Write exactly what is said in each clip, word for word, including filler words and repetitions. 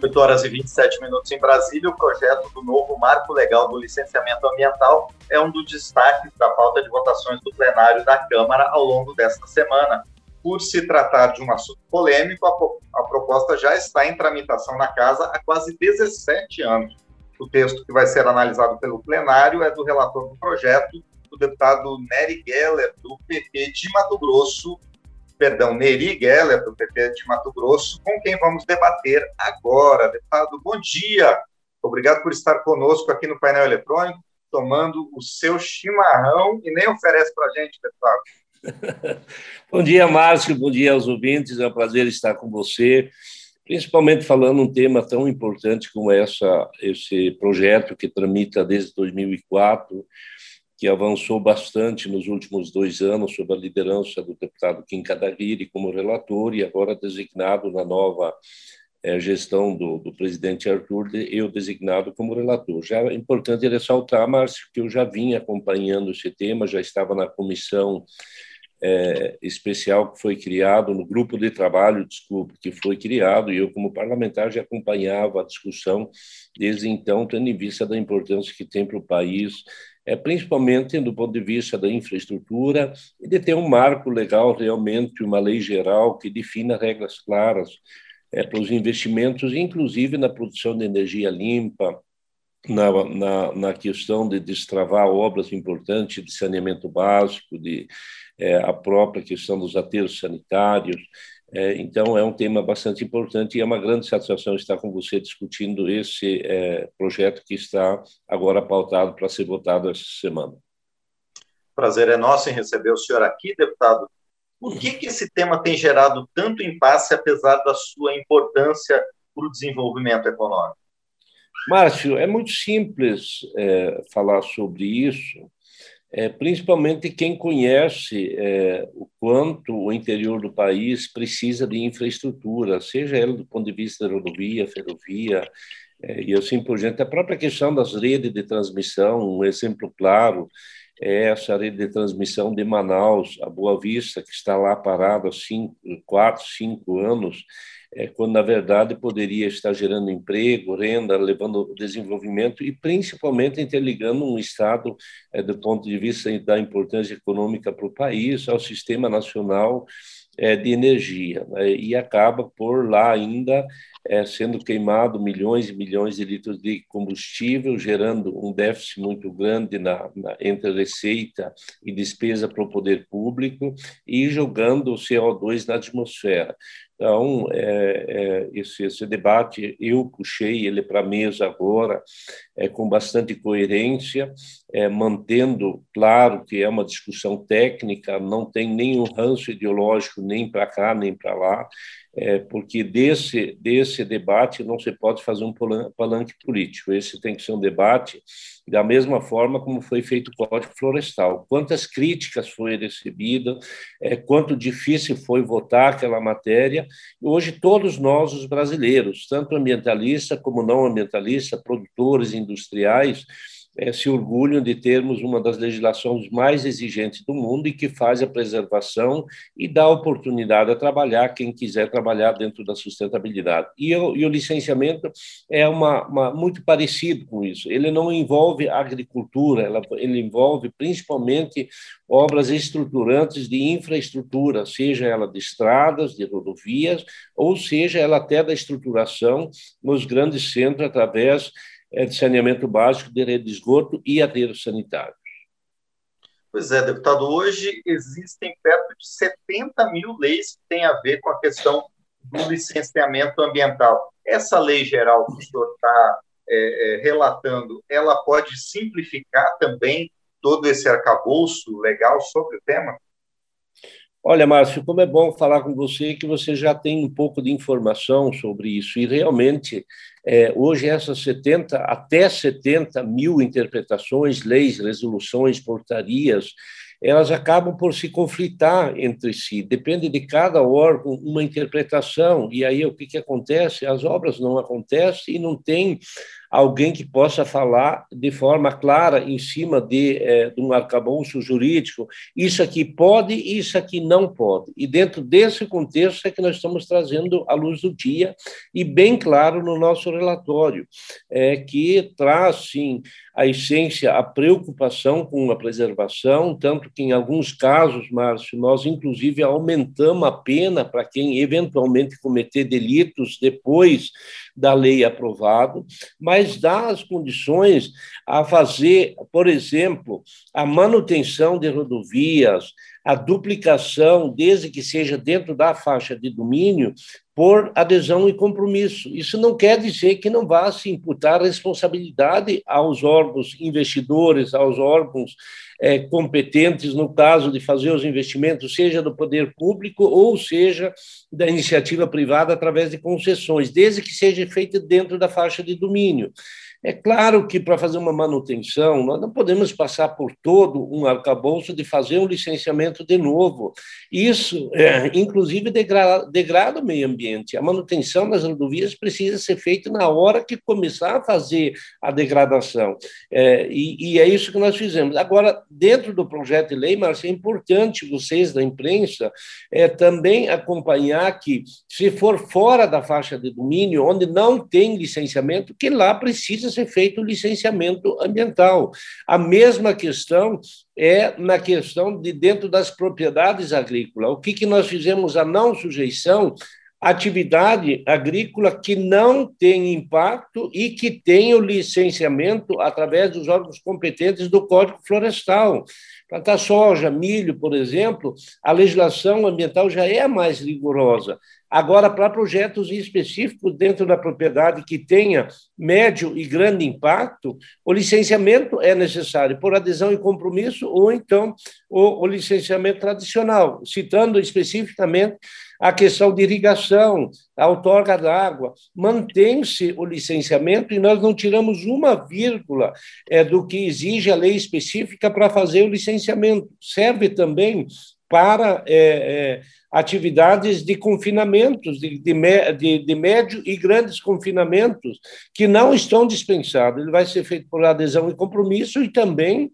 oito horas e vinte e sete minutos em Brasília. O projeto do novo Marco Legal do Licenciamento Ambiental é um dos destaques da pauta de votações do plenário da Câmara ao longo desta semana. Por se tratar de um assunto polêmico, a, a proposta já está em tramitação na Casa há quase dezessete anos. O texto que vai ser analisado pelo plenário é do relator do projeto, o deputado Nery Geller, do P P de Mato Grosso, perdão, Nery Geller, do P P de Mato Grosso, com quem vamos debater agora. Deputado, bom dia. Obrigado por estar conosco aqui no painel eletrônico, tomando o seu chimarrão e nem oferece para a gente, deputado. Bom dia, Márcio, bom dia aos ouvintes, é um prazer estar com você, principalmente falando um tema tão importante como essa, esse projeto que tramita desde dois mil e quatro, que avançou bastante nos últimos dois anos sob a liderança do deputado Kim Kataguiri como relator e agora designado na nova é, gestão do, do presidente Arthur, eu designado como relator. Já é importante ressaltar, Márcio, que eu já vinha acompanhando esse tema, já estava na comissão é, especial que foi criado, no grupo de trabalho, desculpe, que foi criado, e eu, como parlamentar, já acompanhava a discussão desde então, tendo em vista da importância que tem para o país, é, principalmente do ponto de vista da infraestrutura, e de ter um marco legal, realmente, uma lei geral que defina regras claras é, para os investimentos, inclusive na produção de energia limpa, na, na, na questão de destravar obras importantes de saneamento básico, de é, a própria questão dos aterros sanitários. É, então, é um tema bastante importante e é uma grande satisfação estar com você discutindo esse é, projeto que está agora pautado para ser votado essa semana. Prazer é nosso em receber o senhor aqui, deputado. Por que, que esse tema tem gerado tanto impasse, apesar da sua importância para o desenvolvimento econômico? Márcio, é muito simples é, falar sobre isso, é, principalmente quem conhece é, o quanto o interior do país precisa de infraestrutura, seja ela do ponto de vista da rodovia, ferrovia, é, e assim por diante. A própria questão das redes de transmissão, um exemplo claro é essa rede de transmissão de Manaus, a Boa Vista, que está lá parada há cinco, quatro, cinco anos, é, quando, na verdade, poderia estar gerando emprego, renda, levando desenvolvimento e, principalmente, interligando um Estado, é, do ponto de vista da importância econômica para o país, ao Sistema Nacional é, de Energia, né? E acaba por lá ainda é, sendo queimado milhões e milhões de litros de combustível, gerando um déficit muito grande na, na, entre receita e despesa para o poder público e jogando o C O dois na atmosfera. Então, é, é, esse, esse debate, eu puxei ele para a mesa agora, é, com bastante coerência, é, mantendo claro que é uma discussão técnica, não tem nenhum ranço ideológico nem para cá, nem para lá, é, porque desse, desse debate não se pode fazer um palanque político. Esse tem que ser um debate da mesma forma como foi feito o Código Florestal. Quantas críticas foi recebida, é, quanto difícil foi votar aquela matéria. Hoje, todos nós, os brasileiros, tanto ambientalistas como não ambientalistas, produtores industriais, É, se orgulham de termos uma das legislações mais exigentes do mundo e que faz a preservação e dá oportunidade a trabalhar quem quiser trabalhar dentro da sustentabilidade. E o, e o licenciamento é uma, uma, muito parecido com isso. Ele não envolve agricultura, ela, ele envolve principalmente obras estruturantes de infraestrutura, seja ela de estradas, de rodovias, ou seja ela até da estruturação nos grandes centros através de saneamento básico, de rede de esgoto e aterros sanitários. Pois é, deputado, hoje existem perto de setenta mil leis que têm a ver com a questão do licenciamento ambiental. Essa lei geral que o senhor está é, é, relatando, ela pode simplificar também todo esse arcabouço legal sobre o tema? Olha, Márcio, como é bom falar com você, que você já tem um pouco de informação sobre isso. E, realmente, é, hoje, essas setenta, até setenta mil interpretações, leis, resoluções, portarias, elas acabam por se conflitar entre si. Depende de cada órgão uma interpretação. E aí, o que, que acontece? As obras não acontecem e não tem alguém que possa falar de forma clara em cima de, é, de um arcabouço jurídico, isso aqui pode, isso aqui não pode. E dentro desse contexto é que nós estamos trazendo à luz do dia, e bem claro no nosso relatório, é, que traz, sim, a essência, a preocupação com a preservação, tanto que em alguns casos, Márcio, nós inclusive aumentamos a pena para quem eventualmente cometer delitos depois da lei aprovada, mas dá as condições a fazer, por exemplo, a manutenção de rodovias, a duplicação, desde que seja dentro da faixa de domínio, por adesão e compromisso. Isso não quer dizer que não vá se imputar responsabilidade aos órgãos investidores, aos órgãos é, competentes no caso de fazer os investimentos, seja do poder público ou seja da iniciativa privada através de concessões, desde que seja feita dentro da faixa de domínio. É claro que, para fazer uma manutenção, nós não podemos passar por todo um arcabouço de fazer um licenciamento de novo. Isso, é, inclusive, degrada, degrada o meio ambiente. A manutenção das rodovias precisa ser feita na hora que começar a fazer a degradação. É, e, e é isso que nós fizemos. Agora, dentro do projeto de lei, Márcio, é importante vocês da imprensa é, também acompanhar que, se for fora da faixa de domínio, onde não tem licenciamento, que lá precisa ser feito o licenciamento ambiental. A mesma questão é na questão de dentro das propriedades agrícolas. O que, que nós fizemos? A não sujeição atividade agrícola que não tem impacto e que tem o licenciamento através dos órgãos competentes do Código Florestal. Plantar soja, milho, por exemplo, a legislação ambiental já é mais rigorosa. Agora, para projetos específicos dentro da propriedade que tenha médio e grande impacto, o licenciamento é necessário por adesão e compromisso ou então o, o licenciamento tradicional, citando especificamente a questão de irrigação, a outorga d'água. Mantém-se o licenciamento e nós não tiramos uma vírgula é, do que exige a lei específica para fazer o licenciamento. Serve também para é, é, atividades de confinamentos, de, de, de, de médio e grandes confinamentos, que não estão dispensados. Ele vai ser feito por adesão e compromisso e também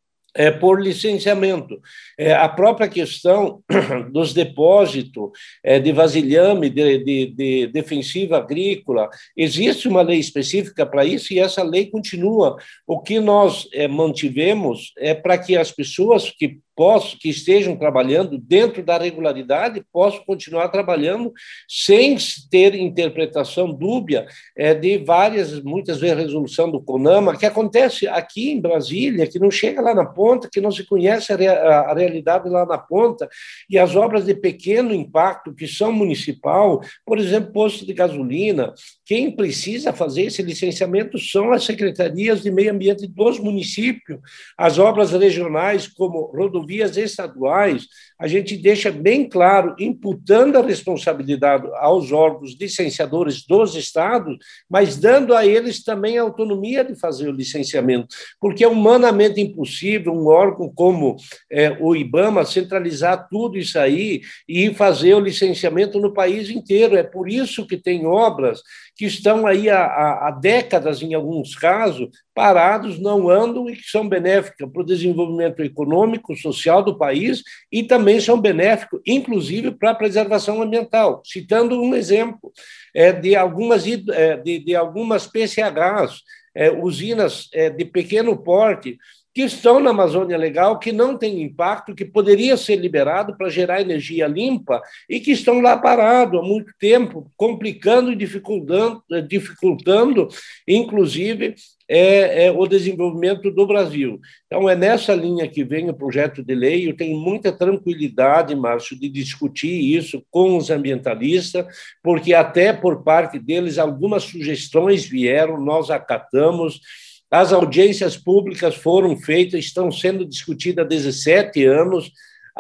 é, por licenciamento. É, a própria questão dos depósitos é, de vasilhame, de, de, de defensiva agrícola, existe uma lei específica para isso e essa lei continua. O que nós é, mantivemos é para que as pessoas que possam, que estejam trabalhando dentro da regularidade, possam continuar trabalhando sem ter interpretação dúbia é, de várias, muitas vezes, resolução do CONAMA, que acontece aqui em Brasília, que não chega lá na ponta, que não se conhece a, rea, a realidade lá na ponta, e as obras de pequeno impacto, que são municipal, por exemplo, posto de gasolina, quem precisa fazer esse licenciamento são as secretarias de meio ambiente dos municípios, as obras regionais, como rodovias, vias estaduais, a gente deixa bem claro, imputando a responsabilidade aos órgãos licenciadores dos estados, mas dando a eles também a autonomia de fazer o licenciamento, porque é humanamente impossível um órgão como é, o IBAMA centralizar tudo isso aí e fazer o licenciamento no país inteiro. É por isso que tem obras que estão aí há, há, há décadas, em alguns casos, parados, não andam e que são benéficas para o desenvolvimento econômico, social do país e também são benéficos, inclusive, para a preservação ambiental. Citando um exemplo é, de, algumas, é, de, de algumas P C Hs, é, usinas é, de pequeno porte, que estão na Amazônia Legal, que não tem impacto, que poderia ser liberado para gerar energia limpa e que estão lá parados há muito tempo, complicando e dificultando, dificultando inclusive, é, é, o desenvolvimento do Brasil. Então, é nessa linha que vem o projeto de lei. Eu tenho muita tranquilidade, Márcio, de discutir isso com os ambientalistas, porque até por parte deles algumas sugestões vieram, nós acatamos. As audiências públicas foram feitas, estão sendo discutidas há dezessete anos.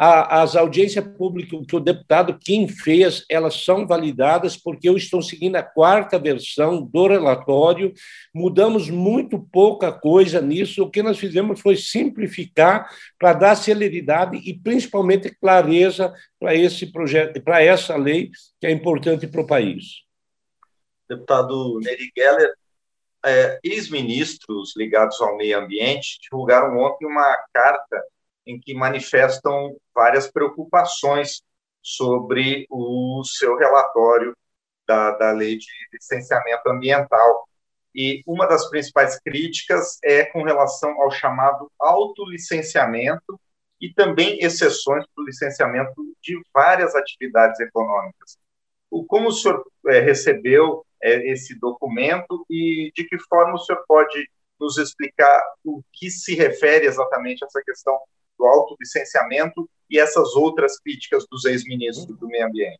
As audiências públicas que o deputado Kim fez, elas são validadas porque eu estou seguindo a quarta versão do relatório, mudamos muito pouca coisa nisso, o que nós fizemos foi simplificar para dar celeridade e, principalmente, clareza para esse projeto, para essa lei que é importante para o país. Deputado Neri Geller, é, ex-ministros ligados ao meio ambiente divulgaram ontem uma carta em que manifestam várias preocupações sobre o seu relatório da, da lei de licenciamento ambiental. E uma das principais críticas é com relação ao chamado autolicenciamento e também exceções para o licenciamento de várias atividades econômicas. Como o senhor é, recebeu é, esse documento e de que forma o senhor pode nos explicar o que se refere exatamente a essa questão do autolicenciamento e essas outras críticas dos ex-ministros do meio ambiente?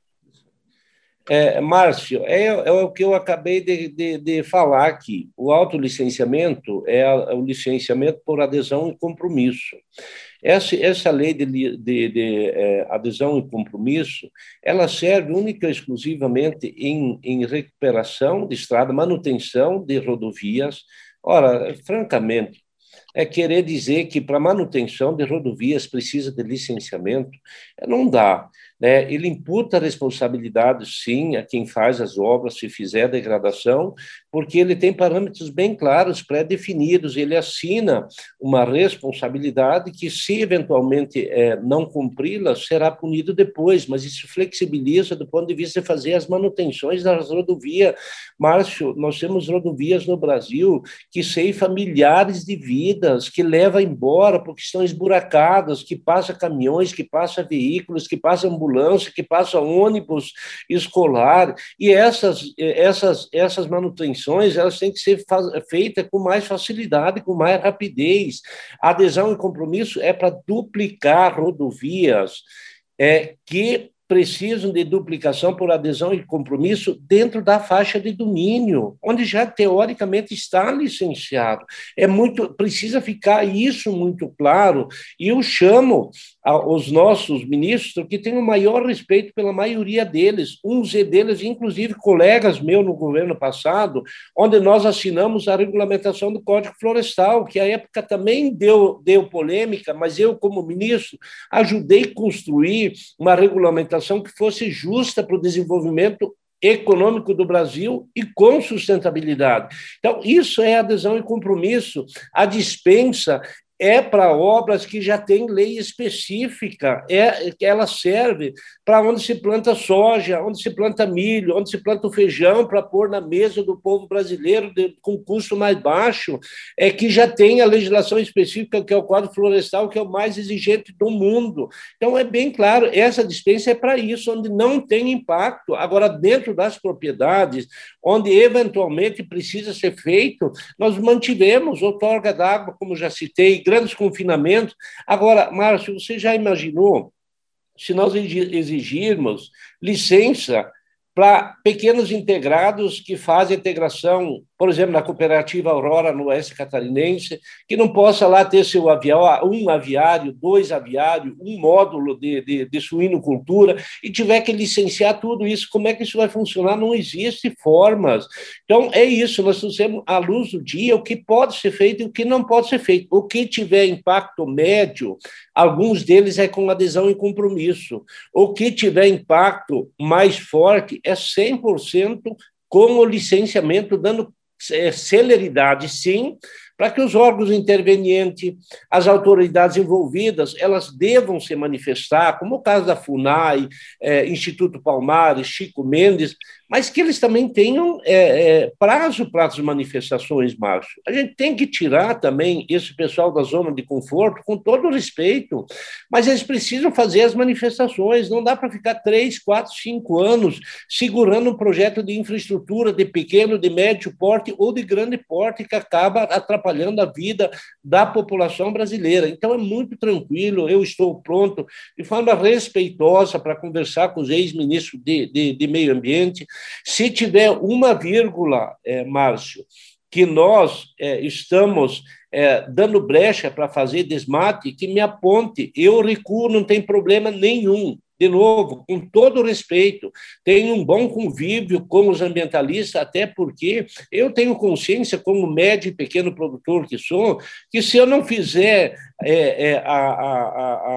É, Márcio, é, é o que eu acabei de, de, de falar aqui. O autolicenciamento é, a, é o licenciamento por adesão e compromisso. Essa, essa lei de, de, de é, adesão e compromisso, ela serve única e exclusivamente em, em recuperação de estrada, manutenção de rodovias. Ora, francamente, é querer dizer que para manutenção de rodovias precisa de licenciamento, não dá. Né? Ele imputa responsabilidade, sim, a quem faz as obras, se fizer degradação, porque ele tem parâmetros bem claros, pré-definidos, ele assina uma responsabilidade que, se eventualmente é, não cumpri-la, será punido depois, mas isso flexibiliza do ponto de vista de fazer as manutenções das rodovias. Márcio, nós temos rodovias no Brasil que ceifam milhares de vidas, que levam embora porque estão esburacadas, que passa caminhões, que passa veículos, que passa ambulância, que passa ônibus escolar, e essas, essas, essas manutenções elas têm que ser feitas com mais facilidade, com mais rapidez. A adesão e compromisso é para duplicar rodovias é, que precisam de duplicação por adesão e compromisso dentro da faixa de domínio, onde já teoricamente está licenciado. É muito, precisa ficar isso muito claro, e eu chamo aos nossos ministros que tenham o maior respeito pela maioria deles, uns deles, inclusive colegas meus no governo passado, onde nós assinamos a regulamentação do Código Florestal, que à época também deu, deu polêmica, mas eu, como ministro, ajudei a construir uma regulamentação que fosse justa para o desenvolvimento econômico do Brasil e com sustentabilidade. Então, isso é adesão e compromisso. A dispensa é para obras que já têm lei específica, é, ela serve para onde se planta soja, onde se planta milho, onde se planta o feijão para pôr na mesa do povo brasileiro de, com custo mais baixo, é que já tem a legislação específica, que é o Código Florestal, que é o mais exigente do mundo. Então, é bem claro, essa dispensa é para isso, onde não tem impacto. Agora, dentro das propriedades, onde eventualmente precisa ser feito, nós mantivemos outorga d'água, como já citei, grandes confinamentos. Agora, Márcio, você já imaginou se nós exigirmos licença para pequenos integrados que fazem integração, por exemplo, na cooperativa Aurora, no oeste catarinense, que não possa lá ter seu avião, um aviário, dois aviários, um módulo de, de, de suinocultura, e tiver que licenciar tudo isso, como é que isso vai funcionar? Não existe formas. Então, é isso, nós temos à luz do dia o que pode ser feito e o que não pode ser feito. O que tiver impacto médio, alguns deles é com adesão e compromisso. O que tiver impacto mais forte é cem por cento com o licenciamento, dando celeridade, sim, para que os órgãos intervenientes, as autoridades envolvidas, elas devam se manifestar, como o caso da FUNAI, é, Instituto Palmares, Chico Mendes, mas que eles também tenham é, é, prazo para as manifestações, Márcio. A gente tem que tirar também esse pessoal da zona de conforto, com todo o respeito, mas eles precisam fazer as manifestações, não dá para ficar três, quatro, cinco anos segurando um projeto de infraestrutura de pequeno, de médio porte ou de grande porte que acaba atrapalhando a vida da população brasileira. Então, é muito tranquilo, eu estou pronto, de forma respeitosa, para conversar com os ex-ministros de, de, de Meio Ambiente. Se tiver uma vírgula, é, Márcio, que nós é, estamos é, dando brecha para fazer desmate, que me aponte, eu recuo, não tem problema nenhum. De novo, com todo respeito, tenho um bom convívio com os ambientalistas, até porque eu tenho consciência, como médio e pequeno produtor que sou, que se eu não fizer é, é, a, a, a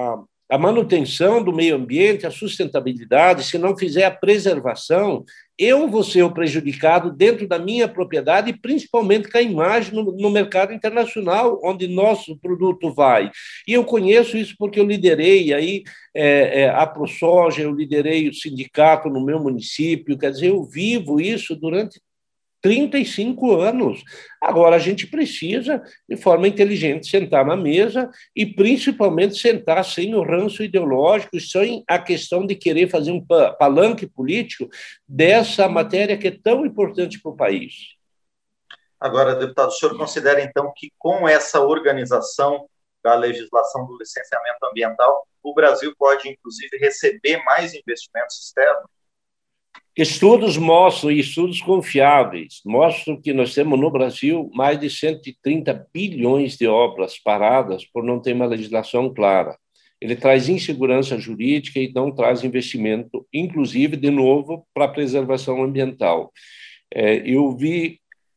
a manutenção do meio ambiente, a sustentabilidade, se não fizer a preservação, eu vou ser o prejudicado dentro da minha propriedade, principalmente com a imagem no, no mercado internacional, onde nosso produto vai. E eu conheço isso porque eu liderei aí é, é, a ProSoja, eu liderei o sindicato no meu município, quer dizer, eu vivo isso durante trinta e cinco anos. Agora, a gente precisa, de forma inteligente, sentar na mesa e, principalmente, sentar sem o ranço ideológico e sem a questão de querer fazer um palanque político dessa matéria que é tão importante para o país. Agora, deputado, o senhor considera, então, que com essa organização da legislação do licenciamento ambiental, o Brasil pode, inclusive, receber mais investimentos externos? Estudos mostram, e estudos confiáveis, mostram que nós temos no Brasil mais de cento e trinta bilhões de obras paradas por não ter uma legislação clara. Ele traz insegurança jurídica e não traz investimento, inclusive, de novo, para a preservação ambiental. É, eu vi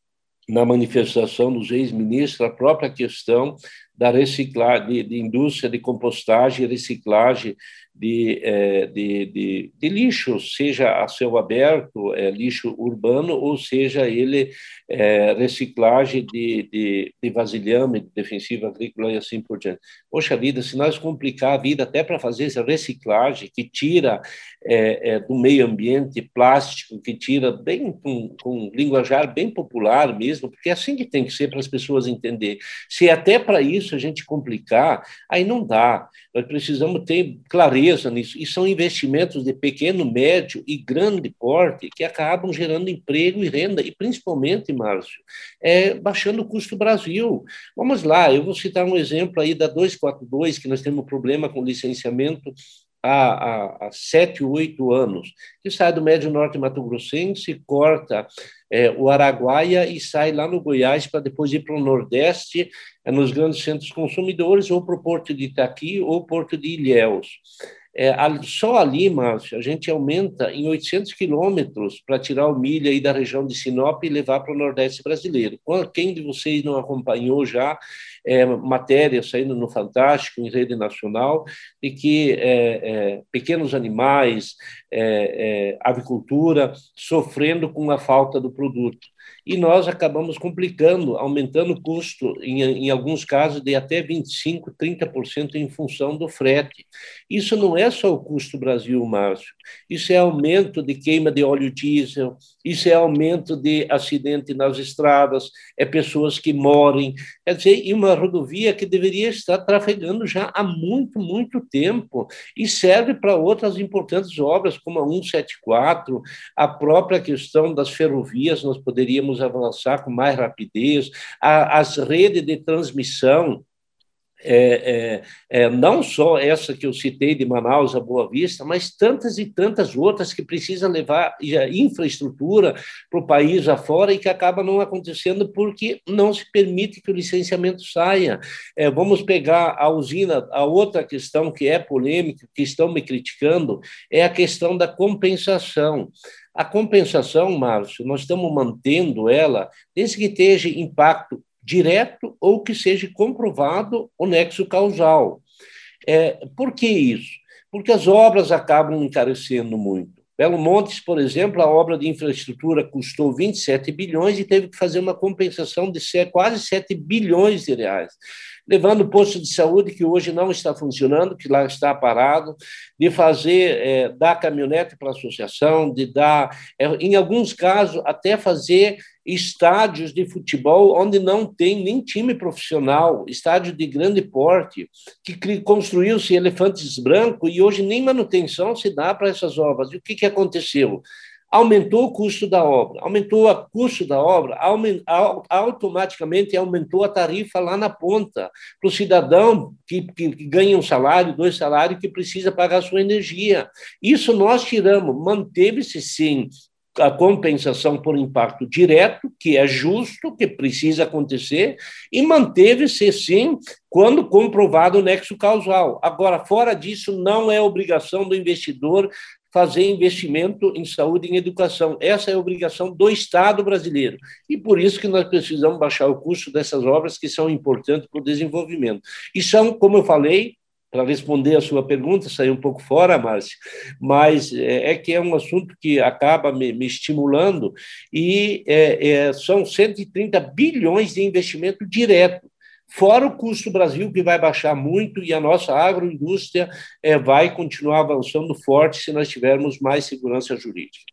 na manifestação dos ex-ministros a própria questão da reciclagem, de, de indústria de compostagem e reciclagem de, de, de, de lixo, seja a céu aberto, é, lixo urbano, ou seja ele é, reciclagem de, de, de vasilhame, de defensivo agrícola e assim por diante. Poxa vida, se nós complicar a vida até para fazer essa reciclagem que tira é, é, do meio ambiente plástico, que tira bem com, com linguajar bem popular mesmo, porque é assim que tem que ser para as pessoas entenderem. Se até para isso a gente complicar, aí não dá. Nós precisamos ter clareza nisso. E são investimentos de pequeno, médio e grande porte que acabam gerando emprego e renda, e principalmente, Márcio, é, baixando o custo do Brasil. Vamos lá, eu vou citar um exemplo aí da duzentos e quarenta e dois, que nós temos problema com licenciamento há, há, há sete, oito anos, que sai do Médio Norte Mato Grossense, corta é, o Araguaia e sai lá no Goiás para depois ir para o Nordeste, é, nos grandes centros consumidores, ou para o Porto de Itaqui ou Porto de Ilhéus. É, só ali, Márcio, a gente aumenta em oitocentos quilômetros para tirar o milho aí da região de Sinop e levar para o Nordeste brasileiro. Quem de vocês não acompanhou já é, matéria saindo no Fantástico, em rede nacional, de que é, é, pequenos animais, é, é, avicultura, sofrendo com a falta do produto. E nós acabamos complicando, aumentando o custo, em, em alguns casos, de até vinte e cinco por cento, trinta por cento em função do frete. Isso não é só o custo Brasil, Márcio. Isso é aumento de queima de óleo diesel, isso é aumento de acidente nas estradas, é pessoas que morrem. Quer dizer, e uma rodovia que deveria estar trafegando já há muito, muito tempo e serve para outras importantes obras, como a cento e setenta e quatro, a própria questão das ferrovias, nós poderíamos avançar com mais rapidez, a, as redes de transmissão, É, é, é, não só essa que eu citei de Manaus a Boa Vista, mas tantas e tantas outras que precisam levar infraestrutura para o país afora e que acaba não acontecendo porque não se permite que o licenciamento saia. É, vamos pegar a usina, a outra questão que é polêmica, que estão me criticando, é a questão da compensação. A compensação, Márcio, nós estamos mantendo ela desde que esteja impacto direto ou que seja comprovado o nexo causal. É, por que isso? Porque as obras acabam encarecendo muito. Belo Montes, por exemplo, a obra de infraestrutura custou vinte e sete bilhões e teve que fazer uma compensação de quase sete bilhões de reais, levando o posto de saúde, que hoje não está funcionando, que lá está parado, de fazer, é, dar caminhonete para a associação, de dar, é, em alguns casos, até fazer estádios de futebol onde não tem nem time profissional, estádio de grande porte, que construiu-se elefantes brancos e hoje nem manutenção se dá para essas obras. E o que, que aconteceu? Aumentou o custo da obra, aumentou o custo da obra, automaticamente aumentou a tarifa lá na ponta, para o cidadão que, que, que ganha um salário, dois salários, que precisa pagar a sua energia. Isso nós tiramos, manteve-se sim a compensação por impacto direto, que é justo, que precisa acontecer, e manteve-se, sim, quando comprovado o nexo causal. Agora, fora disso, não é obrigação do investidor fazer investimento em saúde e em educação. Essa é a obrigação do Estado brasileiro. E por isso que nós precisamos baixar o custo dessas obras que são importantes para o desenvolvimento. E são, como eu falei, para responder a sua pergunta, sair um pouco fora, Márcio, mas é que é um assunto que acaba me, me estimulando e é, é, são cento e trinta bilhões de investimento direto, fora o custo Brasil, que vai baixar muito, e a nossa agroindústria é, vai continuar avançando forte se nós tivermos mais segurança jurídica.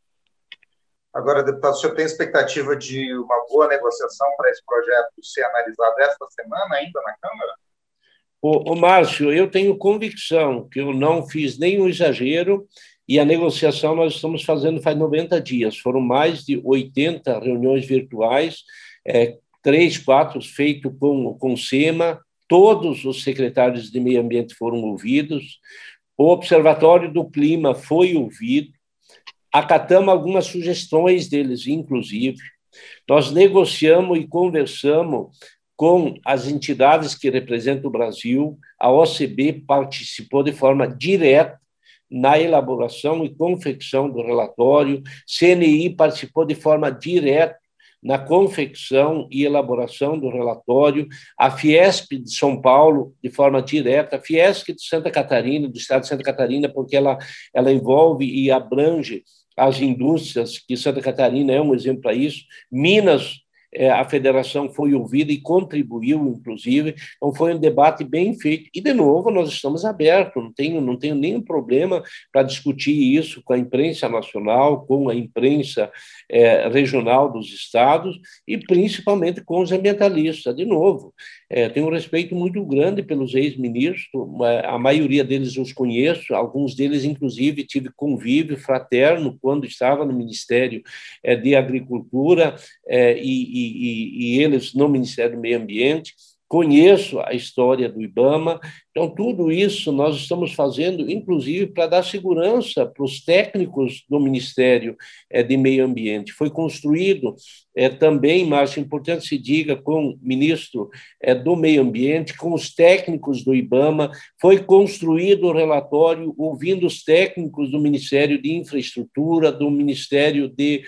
Agora, deputado, o senhor tem expectativa de uma boa negociação para esse projeto ser analisado esta semana ainda na Câmara? Ô, ô, Márcio, eu tenho convicção que eu não fiz nenhum exagero e a negociação nós estamos fazendo faz noventa dias. Foram mais de oitenta reuniões virtuais, é, três, quatro feitos com, com o SEMA, todos os secretários de meio ambiente foram ouvidos, o Observatório do Clima foi ouvido, acatamos algumas sugestões deles, inclusive. Nós negociamos e conversamos com as entidades que representam o Brasil. A O C B participou de forma direta na elaboração e confecção do relatório, C N I participou de forma direta na confecção e elaboração do relatório, a Fiesp de São Paulo, de forma direta, a Fiesc de Santa Catarina, do estado de Santa Catarina, porque ela, ela envolve e abrange as indústrias, que Santa Catarina é um exemplo para isso, Minas, a federação foi ouvida e contribuiu, inclusive, então foi um debate bem feito. E, de novo, nós estamos abertos, não tenho, não tenho nenhum problema para discutir isso com a imprensa nacional, com a imprensa é, regional dos estados e, principalmente, com os ambientalistas. De novo, é, tenho um respeito muito grande pelos ex-ministros, a maioria deles os conheço, alguns deles, inclusive, tive convívio fraterno quando estava no Ministério é, de Agricultura é, e E, e, e eles no Ministério do Meio Ambiente, conheço a história do IBAMA, então tudo isso nós estamos fazendo, inclusive, para dar segurança para os técnicos do Ministério é, de Meio Ambiente. Foi construído é, também, Márcio, importante se diga, com o ministro é, do Meio Ambiente, com os técnicos do IBAMA, foi construído o relatório ouvindo os técnicos do Ministério de Infraestrutura, do Ministério de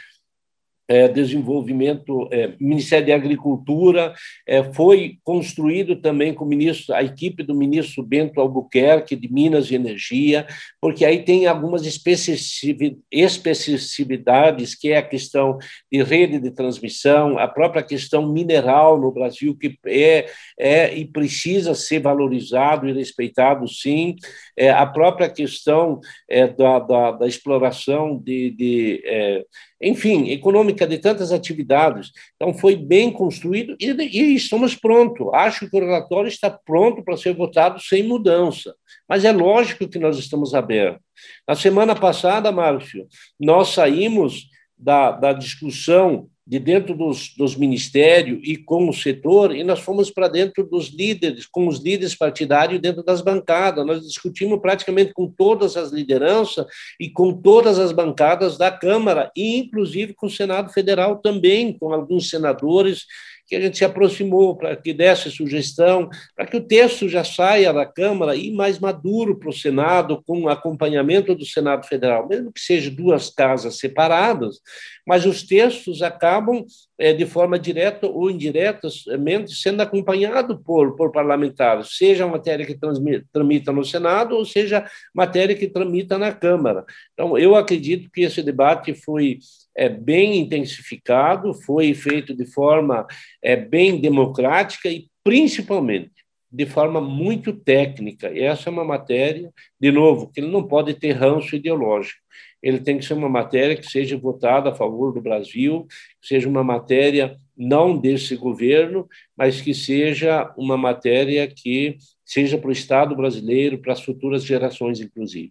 É, desenvolvimento, é, Ministério de Agricultura, é, foi construído também com o ministro, a equipe do ministro Bento Albuquerque, de Minas e Energia, porque aí tem algumas especificidades, que é a questão de rede de transmissão, a própria questão mineral no Brasil, que é, é e precisa ser valorizado e respeitado, sim, é, a própria questão é, da, da, da exploração de, de é, enfim, econômica de tantas atividades. Então, foi bem construído e, e estamos prontos. Acho que o relatório está pronto para ser votado sem mudança, mas é lógico que nós estamos abertos. Na semana passada, Márcio, nós saímos da, da discussão de dentro dos, dos ministérios e com o setor, e nós fomos para dentro dos líderes, com os líderes partidários dentro das bancadas. Nós discutimos praticamente com todas as lideranças e com todas as bancadas da Câmara, e inclusive com o Senado Federal também, com alguns senadores que a gente se aproximou para que desse sugestão, para que o texto já saia da Câmara e mais maduro para o Senado, com acompanhamento do Senado Federal, mesmo que sejam duas casas separadas, mas os textos acabam, é, de forma direta ou indireta, sendo acompanhados por, por parlamentares, seja a matéria que transmita, tramita no Senado ou seja matéria que tramita na Câmara. Então, eu acredito que esse debate foi é, bem intensificado, foi feito de forma é, bem democrática e, principalmente, de forma muito técnica. E essa é uma matéria, de novo, que ele não pode ter ranço ideológico. Ele tem que ser uma matéria que seja votada a favor do Brasil, que seja uma matéria não desse governo, mas que seja uma matéria que seja para o Estado brasileiro, para as futuras gerações, inclusive.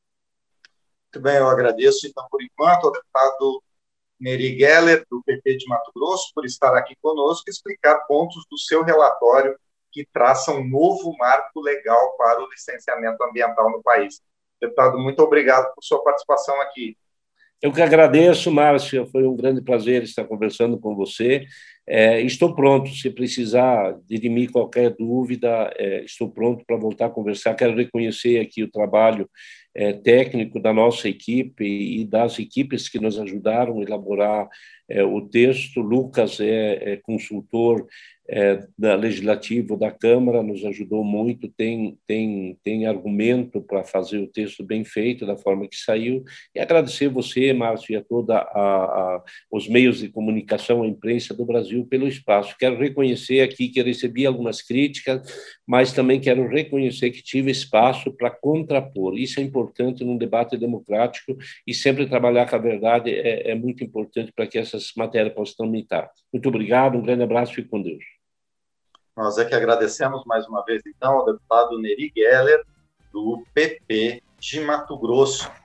Muito bem, eu agradeço, então, por enquanto, ao deputado Neri Geller, do P P de Mato Grosso, por estar aqui conosco e explicar pontos do seu relatório que traçam um novo marco legal para o licenciamento ambiental no país. Deputado, muito obrigado por sua participação aqui. Eu que agradeço, Márcia, foi um grande prazer estar conversando com você. É, estou pronto, se precisar de mim qualquer dúvida, é, estou pronto para voltar a conversar. Quero reconhecer aqui o trabalho é, técnico da nossa equipe e das equipes que nos ajudaram a elaborar é, o texto. Lucas é, é consultor é, da legislativo da Câmara, nos ajudou muito, tem, tem, tem argumento para fazer o texto bem feito, da forma que saiu. E agradecer você, Márcio, e a todos os meios de comunicação, a imprensa do Brasil, pelo espaço. Quero reconhecer aqui que recebi algumas críticas, mas também quero reconhecer que tive espaço para contrapor. Isso é importante num debate democrático e sempre trabalhar com a verdade é, é muito importante para que essas matérias possam tramitar. Muito obrigado, um grande abraço e fique com Deus. Nós é que agradecemos mais uma vez, então, ao deputado Neri Geller, do P P de Mato Grosso.